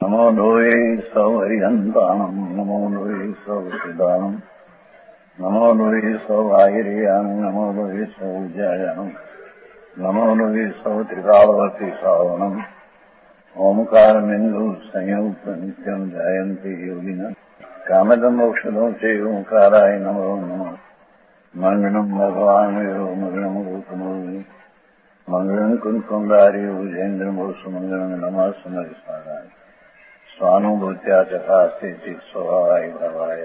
नमो लोये सौहरिहन्तानम् नमो लोये सौहृदानम् नमो लोये सौभागिर्यानम् नमो लोये सौज्यायानम् नमो लोये सौत्रिकालवती सावनम् ओंकारमिन्दु संयुक्त नित्यम् जायन्ति योगिनः कामदम् मोक्षदम् च ओंकाराय नमो नमः मङ्गलम् भगवान् यो मङ्गलम् रूपमोहि मङ्गलम् कुन्कुण्डारि उजेन्द्रमोसुमङ्गलम् नमः सुमरिस्मराय स्वानुभूत्या चकास्ते स्वभावाय भवाय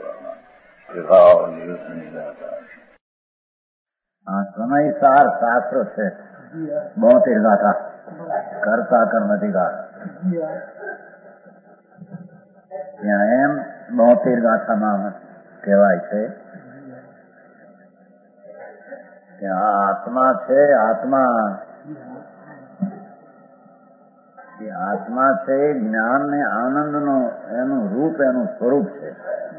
समय सार शास्त्र से बहुत गा था करता कर्मधिकार એમ 72 ગાથામાં કહેવાય છે કે આ આત્મા છે આત્મા છે જ્ઞાન ને આનંદ નો એનું રૂપ એનું સ્વરૂપ છે.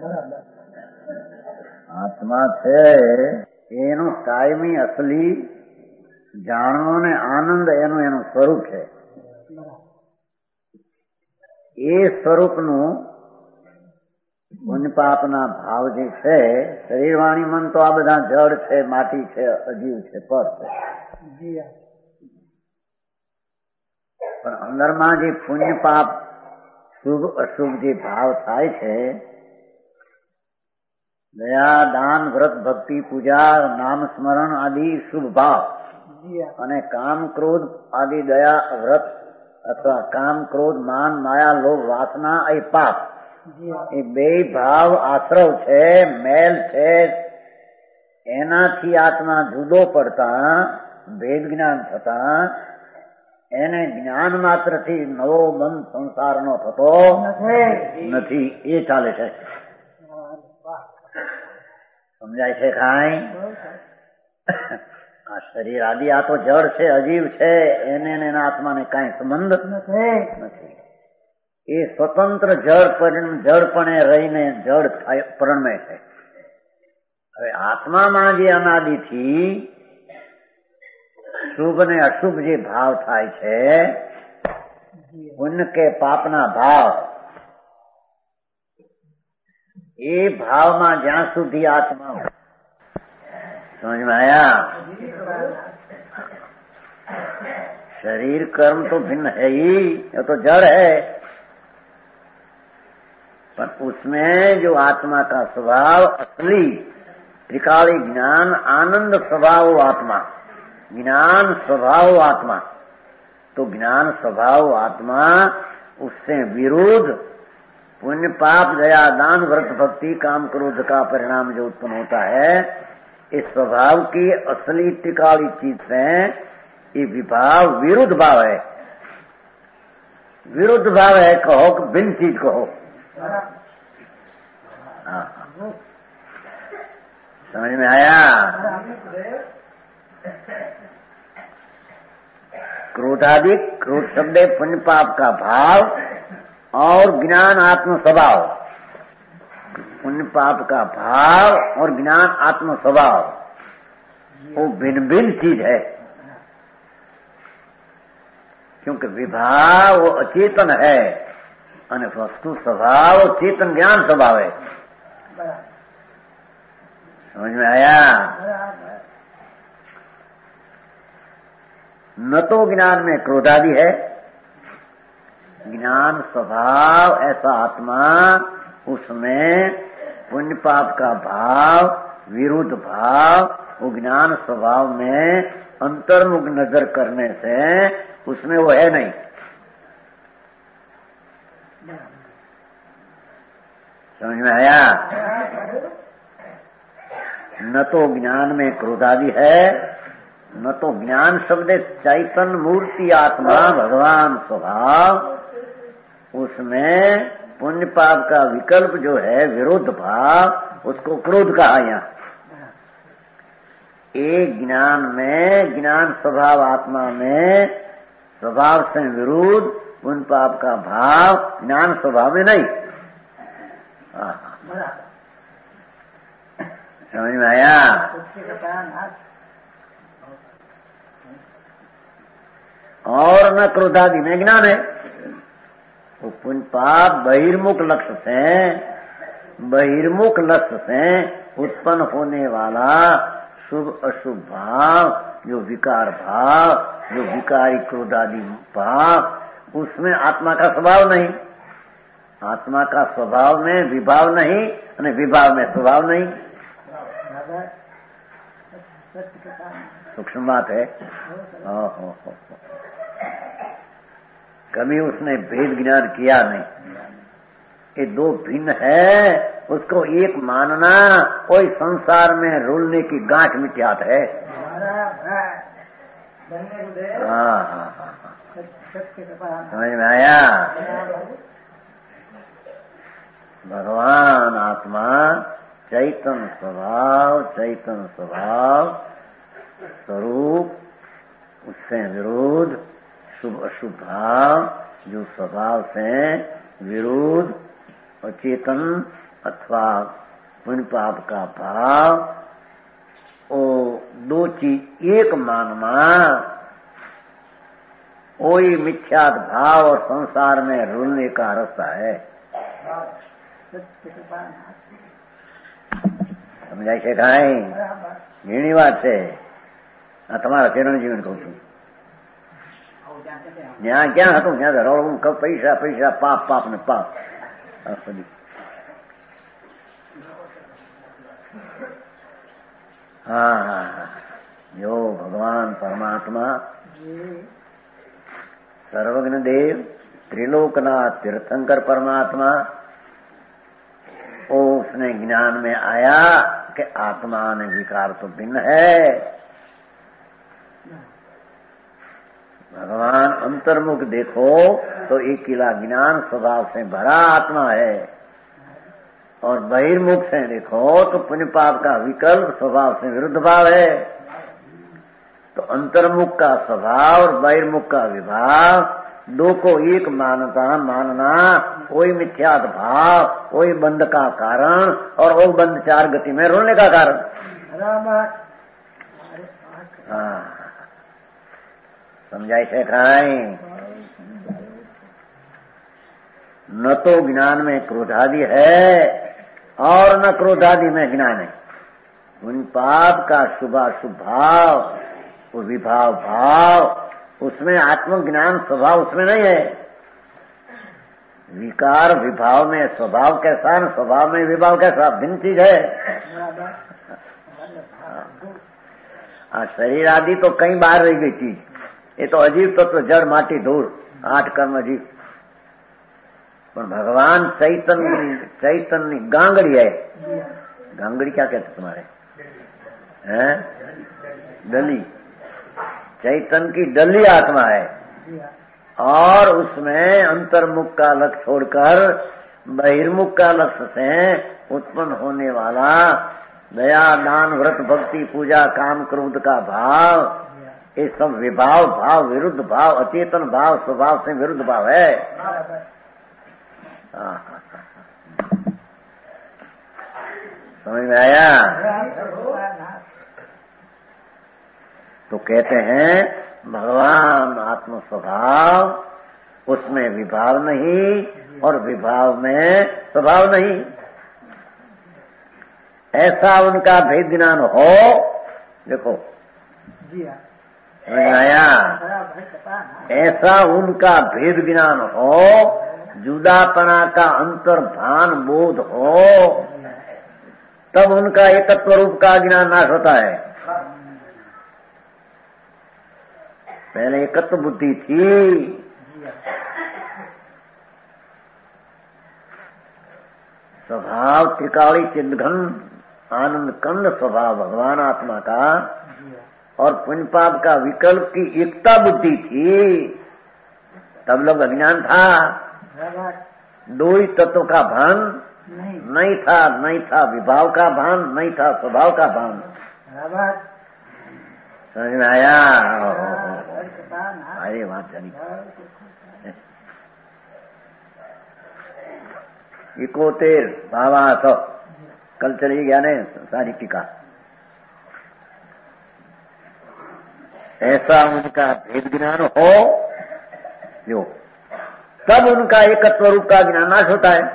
આત્મા છે એનું કાયમી અસલી જાણવો ને આનંદ એનું સ્વરૂપ છે. એ સ્વરૂપનું પુણ્ય પાપના ભાવ જે છે શરીર વાણી મન તો આ બધા જડ છે, માટી છે, અજીવ છે, પર છે, પણ અંદરમાં જે પુણ્ય પાપ શુભ અશુભ જે ભાવ થાય છે, દયા દાન વ્રત ભક્તિ પૂજા નામ સ્મરણ આદિ શુભ ભાવ અને કામ ક્રોધ આદિ દયા વ્રત અથવા કામ ક્રોધ માન માયા લોભ વાસના એ પાપ, એ બે ભાવ આશ્રવ છે, મેલ છે. એનાથી આત્મા જુદો પડતા ભેદ જ્ઞાન થતા એને જ્ઞાન માત્ર થી નવો બંધ સંસાર નો થતો નથી. એ ચાલે છે. સમજાય છે કાંઈ? આ શરીર આદિ આ તો જડ છે, અજીવ છે, એને એના આત્માને કાંઈ સંબંધ નથી. એ સ્વતંત્ર જડપણે રહીને જડ પરણમે છે. હવે આત્મામાં જે અનાદિથી શુભ ને અશુભ જે ભાવ થાય છે, પુણ્ય કે પાપના ભાવ, એ ભાવમાં જ્યાં સુધી આત્મા समझ में आया? शरीर कर्म तो भिन्न है ही, ये तो जड़ है, पर उसमें जो आत्मा का स्वभाव असली त्रिकाली ज्ञान आनंद स्वभाव आत्मा, ज्ञान स्वभाव आत्मा, तो ज्ञान स्वभाव आत्मा उससे विरुद्ध पुण्य पाप दया दान व्रत भक्ति काम क्रोध का परिणाम जो उत्पन्न होता है, इस स्वभाव की असली त्रिकाली चीज से ये विभाव विरुद्ध भाव है. विरुद्ध भाव है कहो कि भिन्न चीज कहो. समझ में आया? क्रोधाधिक, क्रोध शब्द पुण्य पाप का भाव और ज्ञान आत्म स्वभाव, पुण्य पाप का भाव और ज्ञान आत्म स्वभाव वो भिन्न भिन्न चीज है. क्योंकि विभाव वो अचेतन है और वस्तु स्वभाव चेतन ज्ञान स्वभाव है. समझ में आया? न तो ज्ञान में क्रोधादि है, ज्ञान स्वभाव ऐसा आत्मा, उसमें पुण्य पाप का भाव विरुद्ध भाव वो ज्ञान स्वभाव में अंतर्मुख नजर करने से उसमें वो है नहीं. समझ में आया? न तो ज्ञान में क्रोधादि है, न तो ज्ञान शब्द चैतन्य मूर्ति आत्मा भगवान स्वभाव, उसमें पुण्य पाप का विकल्प जो है विरुद्ध भाव, उसको क्रोध कहा. यहाँ एक ज्ञान में ज्ञान स्वभाव आत्मा में स्वभाव से विरुद्ध पुण्य पाप का भाव ज्ञान स्वभाव में नहीं. समझ में आया? और न क्रोधादि में ज्ञान है, वो पुण्य पाप बहिर्मुख लक्ष्य से उत्पन्न होने वाला शुभ अशुभ भाव, जो विकार भाव, जो विकारी क्रोध आदि भाव, उसमें आत्मा का स्वभाव नहीं। आत्मा का स्वभाव में विभाव नहीं और विभाव में स्वभाव नहीं। सूक्ष्म बात है। कभी उसने भेद ज्ञान किया नहीं। ये दो भिन्न है, उसको एक मानना कोई संसार में रुलने की गांठ मिट्यात है। हाँ, समझ में आया? भगवान आत्मा चैतन्य स्वभाव स्वरूप, उससे विरोध शुभ अशुभ भाव, जो स्वभाव से विरोध और चेतन अथवा पुण्य पाप का भाव, वो दो चीज एक मानना, वही मिथ्यात भाव और संसार में रुलने का रास्ता है। समझाई से खाई घणी बात है। તમારા ચરણ જીવન કહું છું, ત્યાં ક્યાં હતું ત્યાં રળવું પૈસા પૈસા પાપ પાપ ને પાપ। हाँ हाँ हाँ, जो भगवान परमात्मा सर्वज्ञ देव त्रिलोकनाथ तीर्थंकर परमात्मा, वो उसने ज्ञान में आया कि आत्मा ने विकार तो भिन्न है। भगवान अंतर्मुख देखो तो एक किला ज्ञान स्वभाव से भरा आत्मा है, और बहिर्मुख से देखो तो पुण्य पाप का विकल्प स्वभाव से विरुद्ध भाव है। तो अंतर्मुख का स्वभाव और बहिर्मुख का विभाव, दो को एक मानना वही मिथ्यात भाव, वही बंध का कारण, और वो बंध चार गति में रोने का कारण। हाँ, समझाई से खाई। न तो ज्ञान में क्रोधादि है और न क्रोधादि में ज्ञान है। उन पाप का शुभाशुभ भाव, वो विभाव भाव, उसमें आत्मज्ञान स्वभाव उसमें नहीं है। विकार विभाव में स्वभाव कैसा, न स्वभाव में विभाव कैसा, भिन्न चीज है। शरीर आदि तो कई बार रह गई चीज, ये तो अजीब तत्व जड़ माटी धूल 8 कर्म अजीब। पर भगवान चैतन्य गांगड़ी है। गांगड़ी क्या कहते तुम्हारे हैं? डली, चैतन्य की डली आत्मा है, और उसमें अंतर्मुख का लक्ष्य छोड़कर बहिर्मुख का लक्ष्य से उत्पन्न होने वाला दया दान व्रत भक्ति पूजा काम क्रोध का भाव, ये सब विभाव भाव विरुद्ध भाव, अचेतन भाव स्वभाव से विरुद्ध भाव है। समझ में आया? तो कहते हैं भगवान आत्म स्वभाव, उसमें विभाव नहीं और विभाव में स्वभाव नहीं। ऐसा उनका भेद ज्ञान हो, देखो समझ आया? ऐसा उनका भेद ज्ञान हो, जुदापना का अंतर्भान बोध हो, तब उनका एकत्व रूप का ज्ञान नाश होता है। पहले एकत्व बुद्धि थी, स्वभाव त्रिकाली चिदघन आनंद कंद स्वभाव भगवान आत्मा का, और पुण्य पाप का विकल्प की एकता बुद्धि थी, तब लोग अज्ञान था। दो ही तत्व का भान नहीं था विभाव का भान, नहीं था स्वभाव का भान। समझ में आया? अरे बात जानी 71 बाबा तो कल चली गया ने सारी टीका। ऐसा उनका भेद ज्ञान हो जो, तब उनका एकत्व रूप का ज्ञान नाश होता है।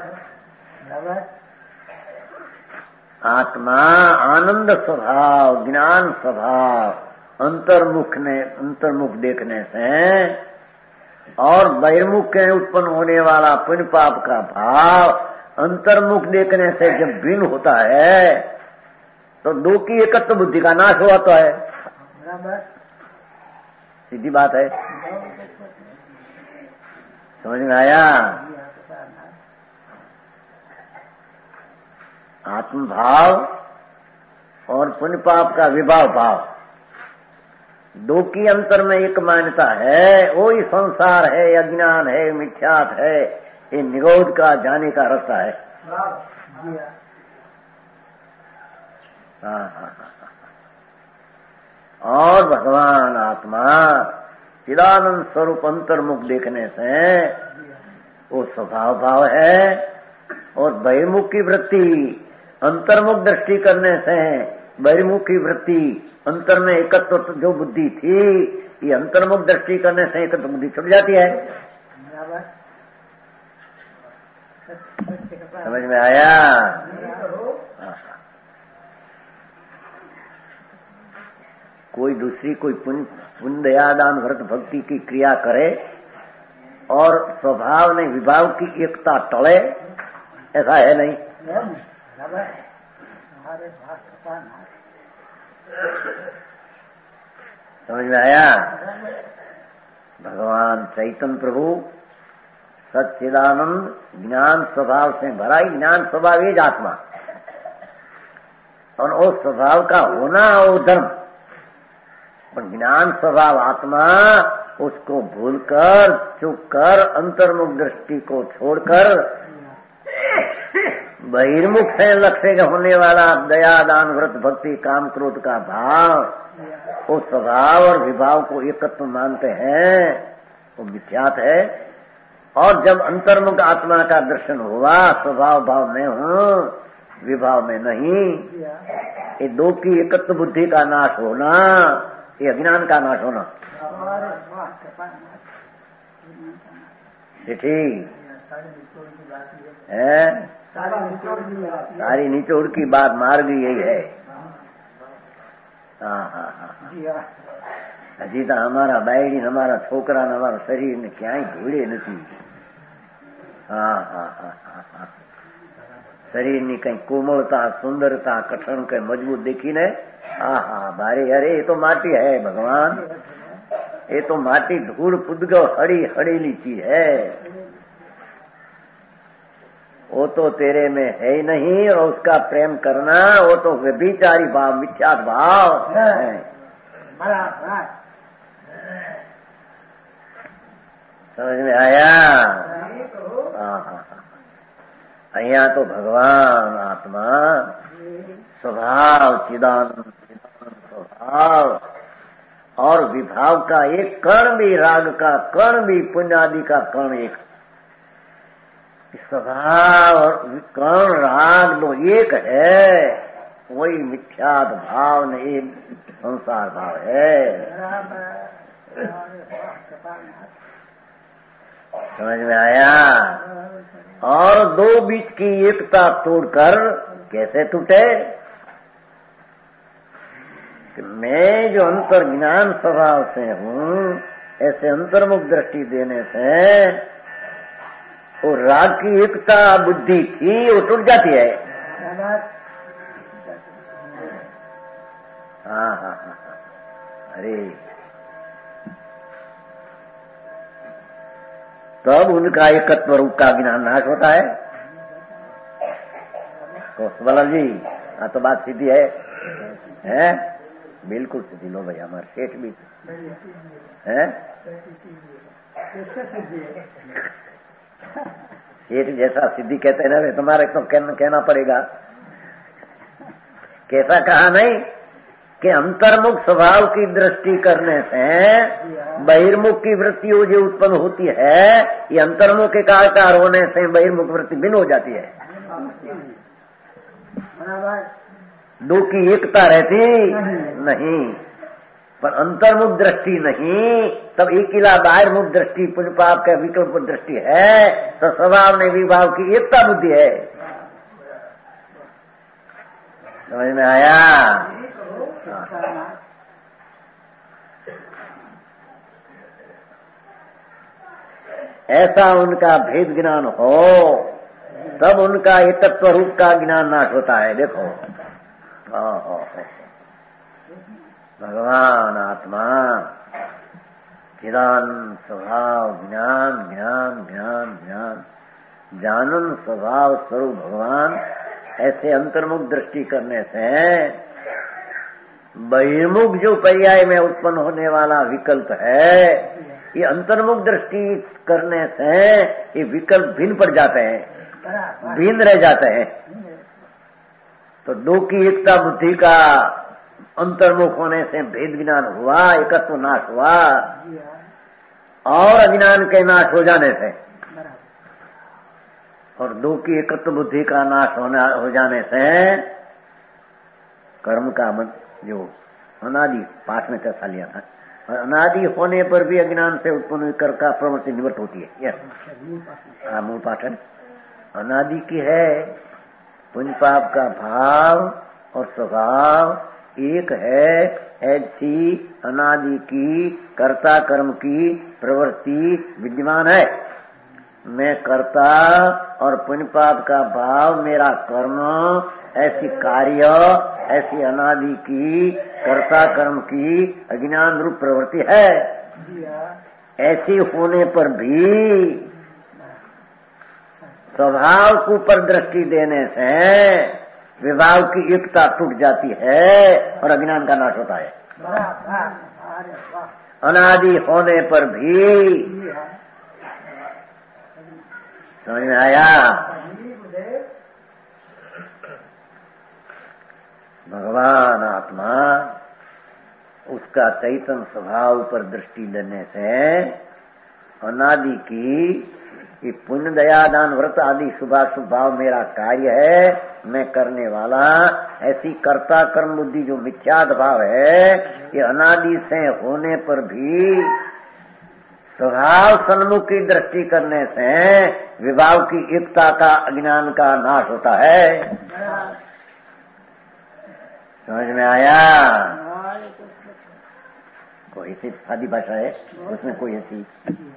आत्मा आनंद स्वभाव, ज्ञान स्वभाव, अंतर्मुख देखने से और बहिर्मुख के उत्पन्न होने वाला पुण्य पाप का भाव अंतर्मुख देखने से जब भिन्न होता है तो दो की एकत्व बुद्धि का नाश हुआ तो है। सीधी बात है, समझ में आया? आत्म भाव और पुण्य पाप का विभाव भाव दो की अंतर में एक मान्यता है। वो ही संसार है, अज्ञान है, मिथ्यात है, ये निरोध का जाने का रास्ता है। और भगवान आत्मा चिदानंद स्वरूप अंतर्मुख देखने से वो स्वभाव भाव है और बहिर्मुख की वृत्ति अंतर्मुख दृष्टि करने से बहिर्मुख की वृत्ति अंतर में एकत्व जो बुद्धि थी ये अंतर्मुख दृष्टि करने से एकत्व बुद्धि छुट जाती है। समझ में आया? कोई दूसरी कोई पुण्य दया दान व्रत भक्ति की क्रिया करे और स्वभाव ने विभाव की एकता टले, ऐसा है नहीं। समझ में आया? भगवान चैतन्य प्रभु सच्चिदानंद ज्ञान स्वभाव से भरा ही ज्ञान स्वभाव ये आत्मा और उस स्वभाव का होना वो धर्म और ज्ञान स्वभाव आत्मा उसको भूलकर चुप कर अंतर्मुख दृष्टि को छोड़कर बहिर्मुख से लक्ष्य होने वाला दया दान व्रत भक्ति काम क्रोध का भाव वो स्वभाव और विभाव को एकत्व मानते हैं, वो मिथ्यात है। और जब अंतर्मुख आत्मा का दर्शन हुआ स्वभाव भाव में हूँ विभाव में नहीं, ये दो की एकत्व बुद्धि का नाश होना ये अज्ञान का नाश होना। ठीक है, सारी निचोड़ की बात मार्ग यही है। हजी तो हमारा बायडी हमारा छोकरा हमारा शरीर ने क्या धूड़े नहीं। शरीर ની કઈ કોમળતા સુંદરતા કઠણ કઈ મજબૂત देखी ने भारे अरे ये तो माटी है भगवान, ये तो माटी धूल पुदगो हड़ी हड़ीली चीज है, वो तो तेरे में है ही नहीं और उसका प्रेम करना वो तो व्यभिचारी भाव मिथ्यात भाव है। समझ में आया? अहिया तो भगवान आत्मा स्वभाव चिदानंद स्वभाव और विभाव का एक कण भी राग का कण भी पुण्यादि का कण एक स्वभाव और कण राग दो एक है, वही मिथ्यात भाव नहीं संसार भाव है। समझ में आया? और दो बीच की एकता तोड़कर कैसे टूटे कि मैं जो अंतर ज्ञान स्वभाव से हूँ ऐसे अंतर्मुख दृष्टि देने से वो राग की एकता बुद्धि थी वो टूट जाती है। हाँ, अरे तब उनका एकत्व रूप का ज्ञान नाश होता है। कौशल जी हाँ तो बात सीधी है? बिल्कुल सीधी। लो भाई हमारे सेठ भी है, सेठ जैसा सिद्धि कहते हैं ना तुम्हारे तो कहना पड़ेगा। कैसा कहा नहीं कि अंतर्मुख स्वभाव की दृष्टि करने से बहिर्मुख की वृत्ति जो उत्पन्न होती है ये अंतर्मुख के कारकार होने से बहिर्मुख वृत्ति भिन्न हो जाती है। दो की एकता रहती नहीं, पर अंतर्मुख दृष्टि नहीं, तब एकिला बाहिर्मुख दृष्टि पुण्य पाप का विकल्प दृष्टि है, तो स्वभाव ने विभाव की एकता बुद्धि है। समझ में आया? ऐसा उनका भेद ज्ञान हो तब उनका एकत्व रूप का ज्ञान नाश होता है। देखो भगवान आत्मा चिदान स्वभाव ज्ञान ज्ञान ज्ञान ज्ञान जानन स्वभाव स्वरूप भगवान, ऐसे अंतर्मुख दृष्टि करने से बहिर्मुख जो पर्याय में उत्पन्न होने वाला विकल्प है, ये अंतर्मुख दृष्टि करने से ये विकल्प भिन्न पड़ जाते हैं, भिन्न रह जाते हैं। तो दो की एकता बुद्धि का अंतर्मुख होने से भेद ज्ञान हुआ, एकत्व नाश हुआ, और अज्ञान के नाश हो जाने से, और दो की एकत्व बुद्धि का नाश हो जाने से कर्म का जो अनादि पाठ में कैसा लिया था, अनादि होने पर भी अज्ञान से उत्पन्न कर का प्रवृत्ति निवृत्त होती है। यह मूल पाठ है, अनादि की है। पुण्य पाप का भाव और स्वभाव एक है, ऐसी अनादि की कर्ता कर्म की प्रवृत्ति विद्यमान है। मैं कर्ता और पुण्य पाप का भाव मेरा कर्म, ऐसी कार्य, ऐसी अनादि की कर्ता कर्म की अज्ञान रूप प्रवृत्ति है। ऐसी होने पर भी स्वभाव को ऊपर दृष्टि देने से विभाव की एकता टूट जाती है और अज्ञान का नाश होता है। अनादि होने पर भी समझ में आया? भगवान आत्मा उसका चैतन्य स्वभाव पर दृष्टि देने से अनादि की कि पुण्य दया दान व्रत आदि शुभाशुभ भाव मेरा कार्य है, मैं करने वाला, ऐसी कर्ता कर्म बुद्धि जो मिथ्याद भाव है, ये अनादि से होने पर भी स्वभाव सन्मुख की दृष्टि करने से विभाव की एकता का अज्ञान का नाश होता है। समझ में आया? कोई ऐसी सादी भाषा है उसमें कोई ऐसी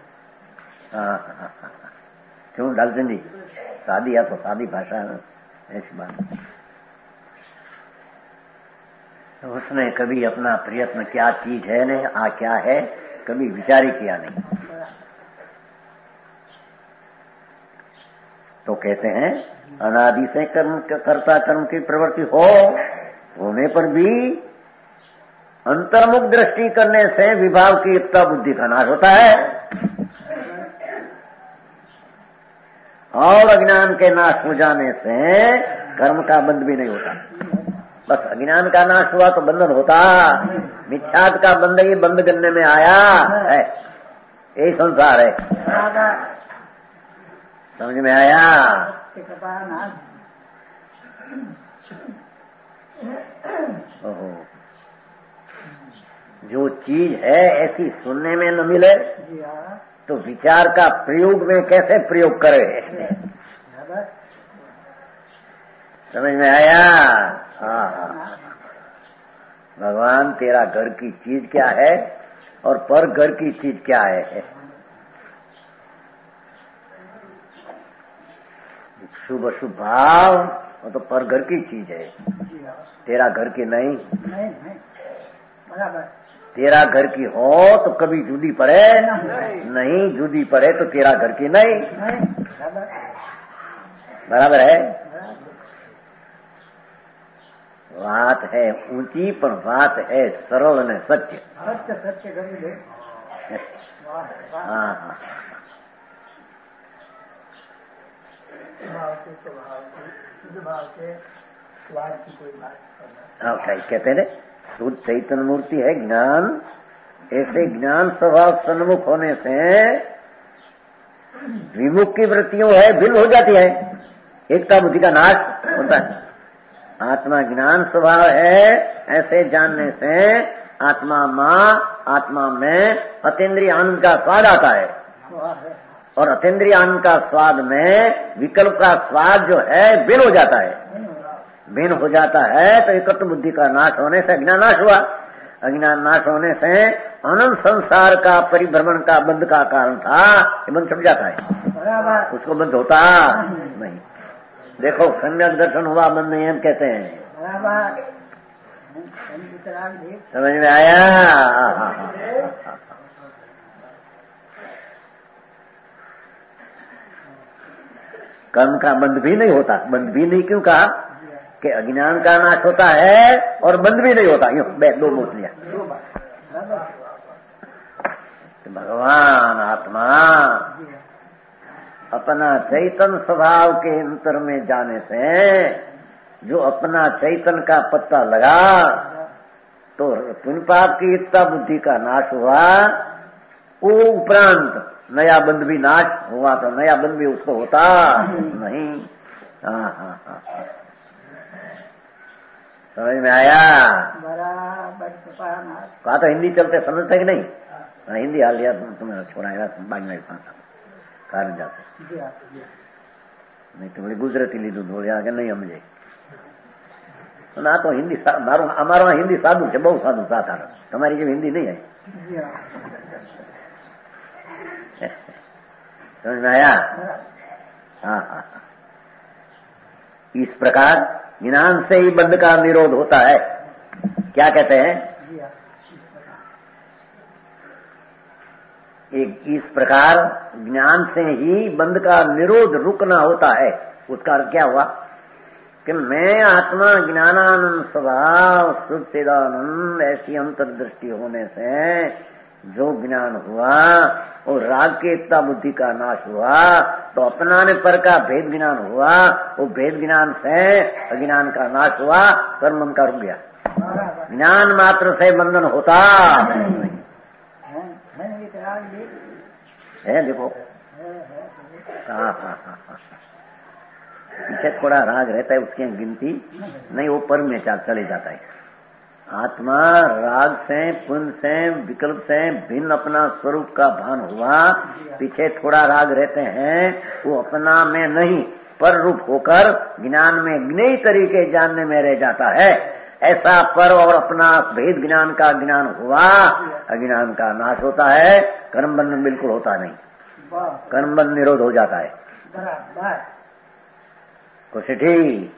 क्यों डालते जी सादी या तो सादी भाषा ऐसी बात। तो उसने कभी अपना प्रयत्न क्या चीज है ने क्या है कभी विचार ही किया नहीं। तो कहते हैं अनादि से कर्म कर्ता कर्म की प्रवृत्ति होने पर भी अंतर्मुख दृष्टि करने से विभाव की एकता बुद्धि का नाश होता है और अज्ञान के नाश हो जाने से कर्म का बंध भी नहीं होता। बस अज्ञान का नाश हुआ तो बंधन होता, मिथ्यात का बंध ही बंद करने में आया है। यही संसार है। समझ में आया? ओहो, जो चीज है ऐसी सुनने में न मिले तो विचार का प्रयोग में कैसे प्रयोग करे? समझ में आया? हाँ। भगवान तेरा घर की चीज क्या है और पर घर की चीज क्या है? शुभ अशुभ भाव वो तो पर घर की चीज है, तेरा घर की नहीं। तेरा घर की हो तो कभी जुदी पड़े नहीं, जुदी पड़े तो तेरा घर की नहीं। बराबर है। बात है ऊंची पर बात है सरल ने सत्य। सत्य करी। हाँ। कहते हैं शुद्ध चैतन्य मूर्ति है ज्ञान, ऐसे ज्ञान स्वभाव सन्मुख होने से विमुख की वृत्तियों है भिन्न हो जाती है, एकता बुद्धि का नाश होता है। आत्मा ज्ञान स्वभाव है ऐसे जानने से आत्मा में अतीन्द्रिय आनंद का स्वाद आता है, और अतीन्द्रिय आनंद का स्वाद में विकल्प का स्वाद जो है भिन्न हो जाता है। भिन्न हो जाता है तो एकत्व बुद्धि का नाश होने से अज्ञान नाश हुआ। अज्ञान नाश होने से अनंत संसार का परिभ्रमण का बंध का कारण था, ये बंध छुट जाता है, उसको बंध होता नहीं। देखो सम्यक दर्शन हुआ, बंध नहीं हम कहते हैं। समझ में आया? कर्म का बंध भी नहीं होता। बंध भी नहीं क्यों कहा कि अज्ञान का नाश होता है और बंध भी नहीं होता। यूं दो मूर्तियां, भगवान आत्मा अपना चैतन्य स्वभाव के अंतर में जाने से जो अपना चैतन्य का पत्ता लगा तो पुण्य पाप की एकता बुद्धि का नाश हुआ। वो उपरांत नया बंध भी नाश हुआ तो नया बंध भी उसको होता नहीं। हाँ, समझ में आया? कहा तो हिंदी चलते समझते कि नहीं? हिंदी हाल लिया तुम्हें छोड़ाएगा बाद में कारण जाते नहीं तो बड़ी गुजरती लीधु बोलिया कि नहीं समझे ना तो हिंदी अमारो हिंदी साधु है, बहुत साधु साधारण, तुम्हारी जो हिंदी नहीं है। समझ में आया? हाँ। इस प्रकार ज्ञान से ही बंध का निरोध होता है। क्या कहते हैं? इस प्रकार ज्ञान से ही बंध का निरोध रुकना होता है। उसका अर्थ क्या हुआ कि मैं आत्मा ज्ञानानंद स्वभाव शुद्ध चिदानंद ऐसी अंतर्दृष्टि होने से जो ज्ञान हुआ और राग की एकता बुद्धि का नाश हुआ तो अपनाने पर का भेद ज्ञान हुआ। वो भेद ज्ञान से अज्ञान का नाश हुआ, कर्म का रुक गया। ज्ञान मात्र से बंधन होता है। देखो हाँ। पीछे थोड़ा राग रहता है, उसकी गिनती नहीं, वो परम में चले जाता है। आत्मा राग से पुण्य से विकल्प से भिन्न अपना स्वरूप का भान हुआ। पीछे थोड़ा राग रहते हैं, वो अपना में नहीं पर रूप होकर ज्ञान में नई तरीके जानने में रह जाता है। ऐसा पर और अपना भेद ज्ञान का ज्ञान हुआ, अज्ञान का नाश होता है, कर्म बंधन बिल्कुल होता नहीं, कर्म बंधन निरोध हो जाता है। कुछ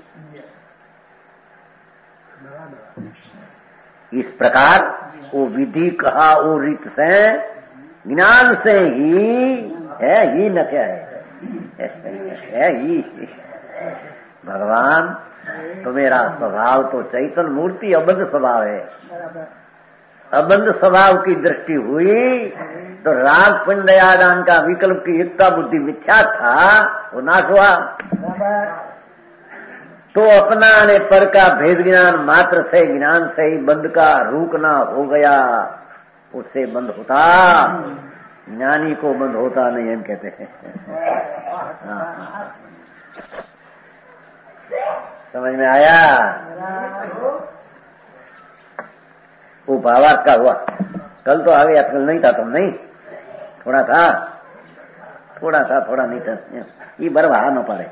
इस प्रकार वो विधि कहा वो रीत से ज्ञान से ही है, ही न क्या है ही भगवान। तो मेरा स्वभाव तो चैतन्य मूर्ति अबंध स्वभाव है। अबंध स्वभाव की दृष्टि हुई तो राग पुण्य दयादान का विकल्प की एकता बुद्धि मिथ्या था, वो नाश हुआ। तो अपनाने पर का भेद ज्ञान मात्र से ज्ञान से ही बंध का रुकना हो गया, उससे बंद होता, ज्ञानी को बंद होता नहीं, हम कहते हैं। समझ में आया? वो भावार्थ का हुआ। कल तो आगे कल नहीं था, तुम नहीं थोड़ा था, थोड़ा नहीं था, ये बरवा न पारे।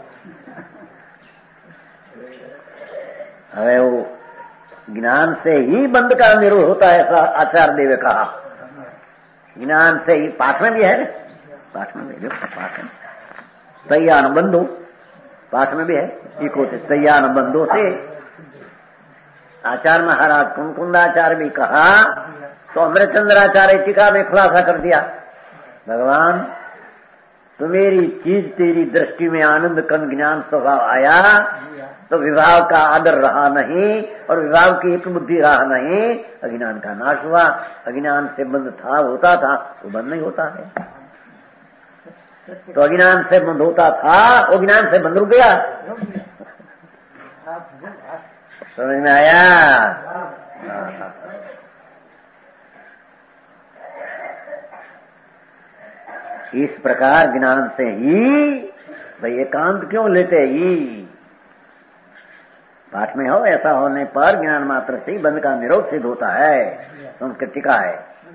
अरे वो ज्ञान से ही बंध का निरोध होता है, ऐसा आचार्य देव कहा। ज्ञान से ही पाठ में भी है, पाठ में भी पाठ में तैयान बंधु, पाठ में भी है, इको से तैयान बंधु से आचार्य महाराज कुंकुंदाचार्य भी कहा। तो अमृतचंद्राचार्य टीका में खुलासा कर दिया, भगवान तुम्हारी चीज तेरी दृष्टि में आनंद कन ज्ञान स्वभाव आया तो विभाव का आदर रहा नहीं और विभाव की एक बुद्धि रहा नहीं, अज्ञान का नाश हुआ। अज्ञान से बंध था, होता था, वो बंद नहीं होता है। तो अज्ञान से बंध होता था, वो ज्ञान से बंद रुक गया। समझ में आया? इस प्रकार ज्ञान से ही भाई एकांत क्यों लेते ही पाठ में हो, ऐसा होने पर ज्ञान मात्र से ही बंध का निरोध सिद्ध होता है। संस्कृत टीका है।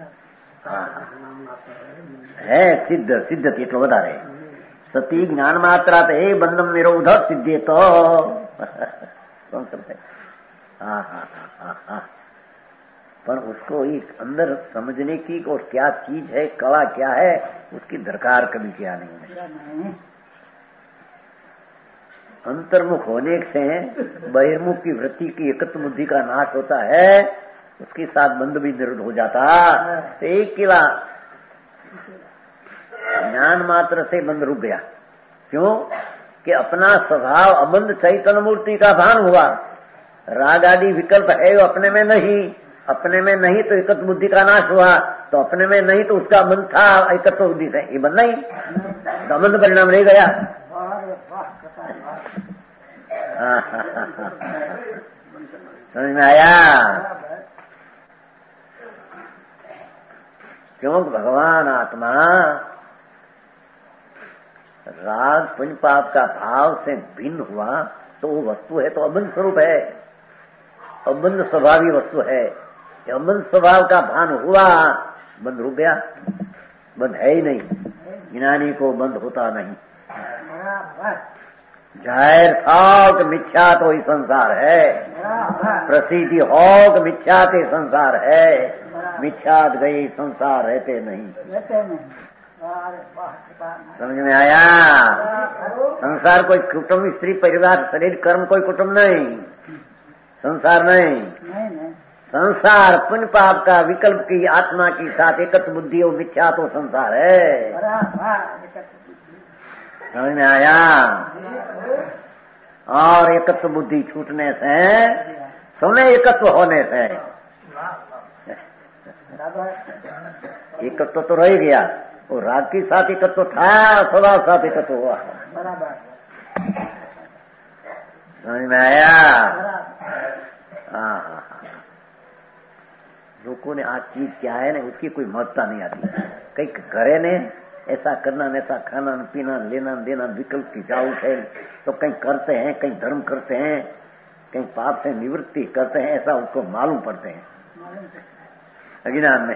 है सिद्ध सिद्ध એટલો વધારે सती ज्ञान मात्रा तो एक बंधम निरोध सिद्धि तो संस्कृत है। पर उसको एक अंदर समझने की और क्या चीज है, कला क्या है, उसकी दरकार कभी किया नहीं है। अंतर्मुख होने से बहिर्मुख की वृत्ति की एकत्व बुद्धि का नाश होता है, उसके साथ बंध भी निरुद्ध हो जाता। तो एक किला ज्ञान मात्र से बंध रुक गया। क्यों कि अपना स्वभाव अबंध चैतन्य मूर्ति का भान हुआ। राग आदि विकल्प है वो अपने में नहीं, अपने में नहीं तो एकत्व बुद्धि का नाश हुआ। तो अपने में नहीं तो उसका बंध था एकत्व बुद्धि से, ये बंध नहीं तो अबंध परिणाम रह गया। समझ में आया? क्यों भगवान आत्मा राग पुण्य पाप का भाव से भिन्न हुआ तो वो वस्तु है, तो अबंध स्वरूप है, अबंध स्वभावी वस्तु है। अबंध स्वभाव का भान हुआ, बंध रुक गया, बंध है ही नहीं। ज्ञानी को बंध होता नहीं। जाहिर था कि मिथ्या तो ही संसार है, प्रसिद्धि हो कि मिथ्या के संसार है, मिथ्यात गई संसार रहते नहीं। समझ में आया? संसार कोई कुटुंब, स्त्री, परिवार, शरीर, कर्म कोई कुटुंब नहीं, संसार नहीं। संसार पुण्य पाप का विकल्प की आत्मा के साथ एकत्व बुद्धि और मिथ्या तो संसार है। समझ में आया? और एकत्व बुद्धि छूटने से, सुने एकत्व होने से एकत्व तो रह गया, वो राग के साथ एकत्व था, स्वभाव साथ एकत्व हुआ। समझ में आया? लोगों ने आज चीज क्या है ना, उसकी कोई महत्ता नहीं आती। कहीं करे ने ऐसा करना, ऐसा खाना पीना, लेना देना, विकल्प की जाऊट है, तो कहीं करते हैं, कहीं धर्म करते हैं, कहीं पाप से निवृत्ति करते हैं, ऐसा उसको मालूम पड़ते हैं अज्ञान में।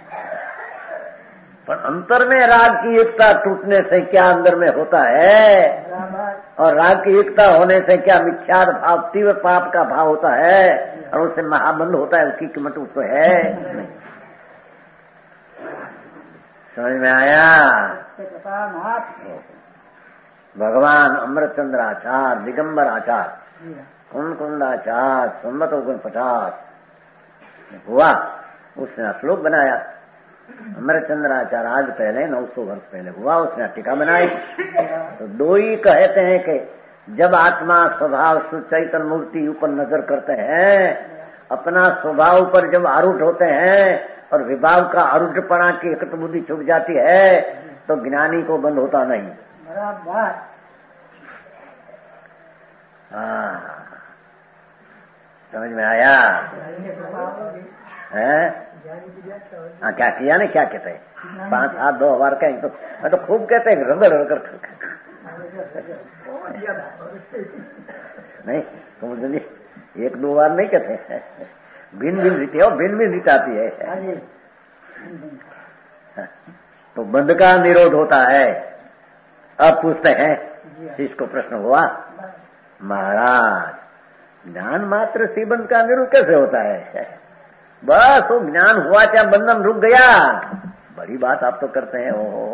पर अंतर में राग की एकता टूटने से क्या अंदर में होता है, और राग की एकता होने से क्या मिथ्याद भाव, तीव्र पाप का भाव होता है, और उससे महाबंध होता है, उसकी कीमत उसको है। समझ में आया? भगवान अमृतचंद्र आचार्य, दिगंबर आचार्य, कुंडाचार्य, संवत 49 हुआ, उसने श्लोक बनाया। अमृतचंद्र आचार्य आज पहले 900 वर्ष पहले हुआ, उसने टीका बनाई। तो दो ही कहते हैं कि जब आत्मा स्वभाव चैतन्य मूर्ति ऊपर नजर करते हैं, अपना स्वभाव पर जब आरूढ़ होते हैं और विभाव का आरूढ़पणा की एकत्व बुद्धि छूट जाती है, तो ज्ञानी को बंद होता नहीं। समझ में आया? है? हाँ, क्या किया ने, क्या कहते हैं, 5 हाथ 2 बार का, तो खूब कहते हैं रगड़ रगड़ नहीं, समझ 1-2 बार नहीं कहते, भिन्न भिन्न रीति हो, भिन्न भिन्न रीति आती है। तो बंध का निरोध होता है। अब पूछते हैं, शिष्य को प्रश्न हुआ, महाराज ज्ञान मात्र से बंध का निरोध कैसे होता है? बस वो ज्ञान हुआ, क्या बंधन रुक गया? बड़ी बात आप तो करते हैं। ओहो,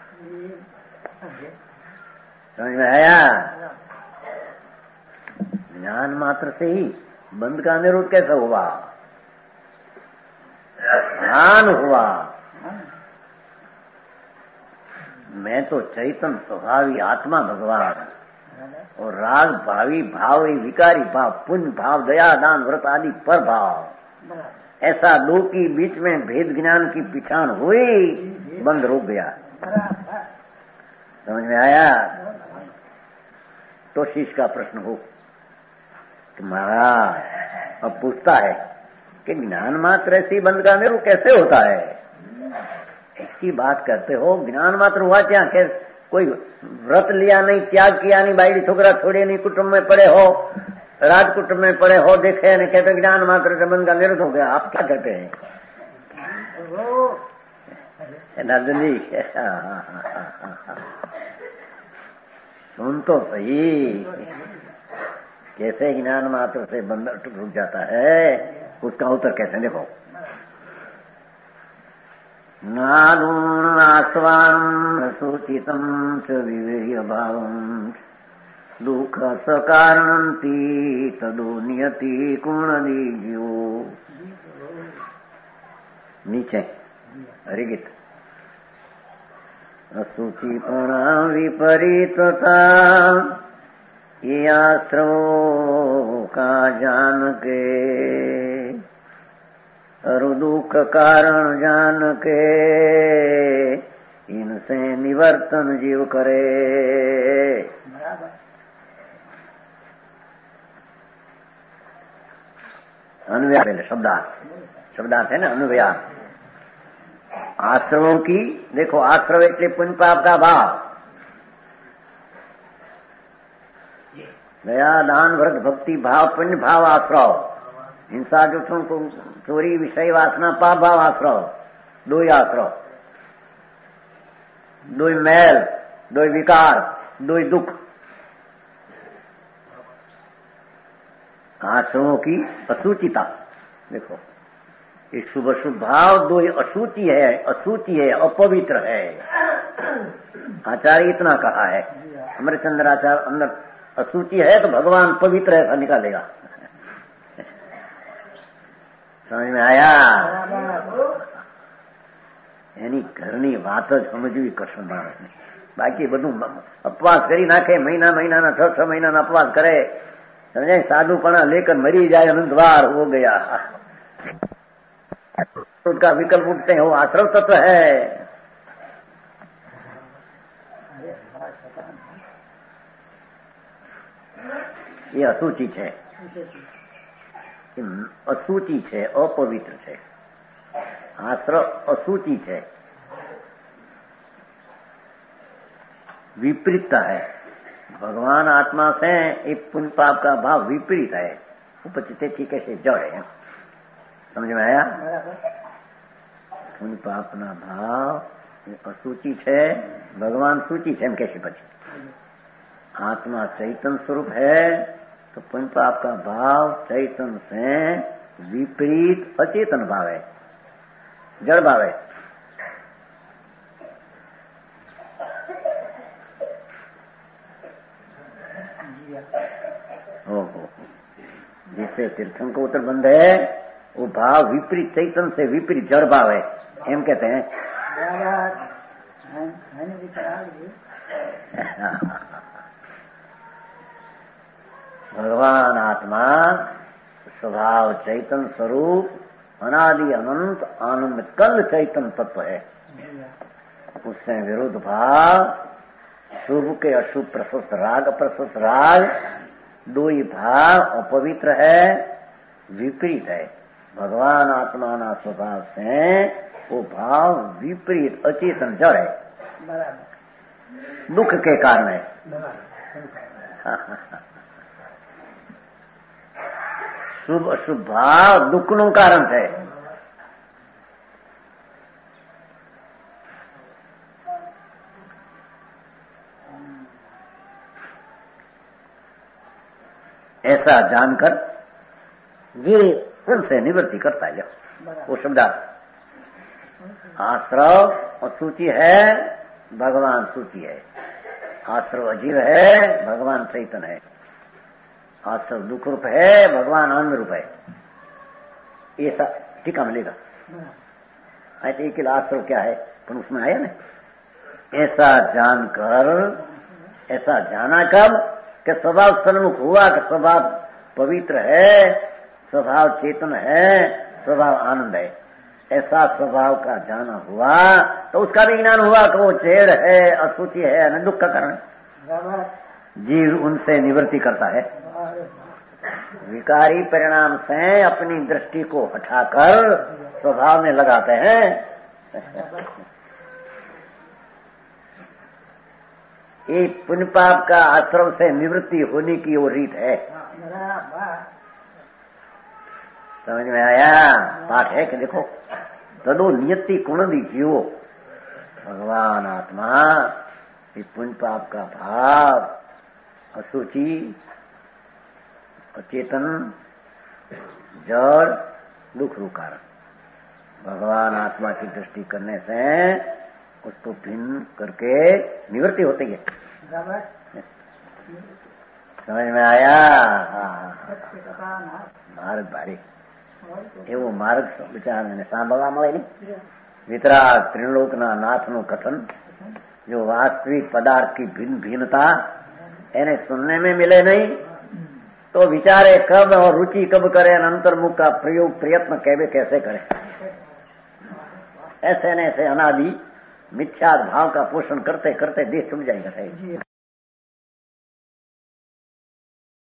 समझ में आया? ज्ञान मात्र से ही बंध का निरोध कैसे हुआ? भान हुआ, मैं तो चैतन्य स्वभावी आत्मा भगवान, और राग भावी भाव, विकारी भाव, पुण्य भाव, दया दान व्रत आदि पर भाव, ऐसा दो की बीच में भेद ज्ञान की पिछाण हुई, बंद रुक गया। समझ में आया? तो शिष्य का प्रश्न हो कि महाराज, अब पूछता है कि ज्ञान मात्र ऐसी बंद का निरोध कैसे होता है? ऐसी बात करते हो, ज्ञान मात्र हुआ क्या? कोई व्रत लिया नहीं, त्याग किया नहीं, बाइडी छोकरा छोड़े नहीं, कुटुंब में पड़े हो, राजकुट में पड़े हो देखे न कहते ज्ञान मात्र से मन का निरुद्ध हो गया। आप क्या कहते हैं नंदनी? सुन तो सही, कैसे ज्ञान मात्र से बंधन रुक जाता है, उसका उत्तर कैसे देखो। नादून आस्वान सूचितम च विवेय भावम दुख सकारणंती तदो नियति कुणदीज्यो। नीचे हरिगीत। असूचिपण विपरीतता ये आश्रवों का जान के, अरु दुख कारण जान के, इनसे निवर्तन जीव करे। अनुव्यास पहले शब्दार्थ है ना, अनुव्यास। आश्रमों की देखो, आश्रव એટલે पुण्य पाप का भाव, दया दान व्रत भक्ति भाव पुण्य भाव आश्रव, हिंसा जुठों को चोरी विषय वासना पाप भाव आश्रव, दो ही आश्रव, दो ही मैल, दो ही विकार, दो ही दुख। आश्रमों की असूचिता देखो, एक शुभ अशुभ भाव, दो ही अशुचि है, अपवित्र है। आचार्य इतना कहा है, हमारे चंद्राचार्य अंदर अशुचि है तो भगवान पवित्र है, ऐसा निकालेगा। समझ में आया? એની ઘરની વાત જ સમજવી કઠણ માણસને। બાકી બધું અપવાસ કરી નાખે, મહિનાના 6 મહિનાના અપવાસ કરે, સમજાય? સાધુપણા લેकर मरी जाए, अनंतवार हो गया। उसका विकल्प उठते हैं, वो आश्रव तत्व है। ये અશુચિ છે, અશુચિ છે, अपवित्र છે। आश्रव असूचि है, विपरीतता है। भगवान आत्मा से एक पुण्य पाप का भाव विपरीत है, उपचित ठीक से जड़ है। समझ में आया? पुण्य पाप ना भाव असूचि है, भगवान सूचि है। कैसे पची आत्मा चैतन्य स्वरूप है तो पुण्य पाप का भाव चैतन्य से विपरीत अचेतन भाव है, जड़ भाव है। जिससे तीर्थंकर उत्तर बंध है, वो भाव विपरीत चैतन्य से विपरीत जड़ भाव है, एम कहते हैं। भगवान आत्मा स्वभाव चैतन्य स्वरूप अनादि अनंत आनंद कल चैतन्य तत्व है। उससे विरुद्ध भाव शुभ के अशुभ प्रशस्त राग अप्रशस्त राग, दो ही भाव अपवित्र है, विपरीत है। भगवान आत्मा ना स्वभाव से वो भाव विपरीत अचेतन जड़ है, दुख के कारण है। शुभ अशुभ भाव दुख નું કારણ છે। ऐसा जानकर वे उनसे निवृत्ति करता है। वो शब्दार्थ आश्रव असूचि है, भगवान सूचि है। आश्रव अजीव है, भगवान चैतन्य है। आश्रव दुख रूप है, भगवान आनंद रूप है। ऐसा टीका मिलेगा। ऐसे एक आश्रव क्या है, पर उसमें आया ना, ऐसा जानकर, ऐसा जाना कब कि स्वभाव सन्मुख हुआ कि स्वभाव पवित्र है, स्वभाव चेतन है, स्वभाव आनंद है। ऐसा स्वभाव का जाना हुआ तो उसका भी ज्ञान हुआ कि वो चेड़ है, असूचि है, न दुख का कारण है। जीव उनसे निवृत्ति करता है। विकारी परिणाम से अपनी दृष्टि को हटाकर स्वभाव में लगाते हैं। ये पुण्य पाप का आश्रम से निवृत्ति होने की वो रीत है। समझ में आया? पाठ है कि देखो, तदो नियति गुण दी जीवो भगवान आत्मा, ये पुण्य पाप का भाव, असुचि, अचेतन, जड़, दुख रूप कारण, भगवान आत्मा की दृष्टि करने से उसको भिन्न करके निवृत्ति होती है। समझ में आया? मार्ग भारी एवं मार्ग विचार ने सांभळवा મળે ને वितराग त्रिलोकना नाथनु कथन, जो वास्तविक पदार्थ की भिन्न भिन्नता इन्हें सुनने में मिले नहीं तो विचारे कब और रुचि कब करे, अंतर्मुख का प्रयोग प्रयत्न कैसे करे। ऐसे न ऐसे अनादि मिथ्या भाव का पोषण करते करते देह छूट जाएगा।